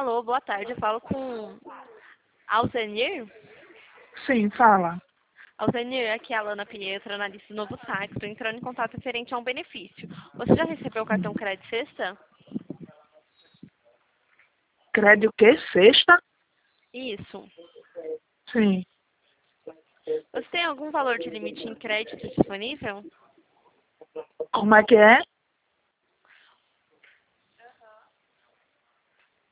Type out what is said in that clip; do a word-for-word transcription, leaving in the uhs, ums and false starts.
Alô, boa tarde. Eu falo com Alzenir. Sim, fala. Alzenir, aqui é a Alana Pietro, analista do Novo Sax. Estou entrando em contato referente a um benefício. Você já recebeu o cartão Crédito Sexta? Crédito o quê? Sexta? Isso. Sim. Você tem algum valor de limite em crédito disponível? Como é que é?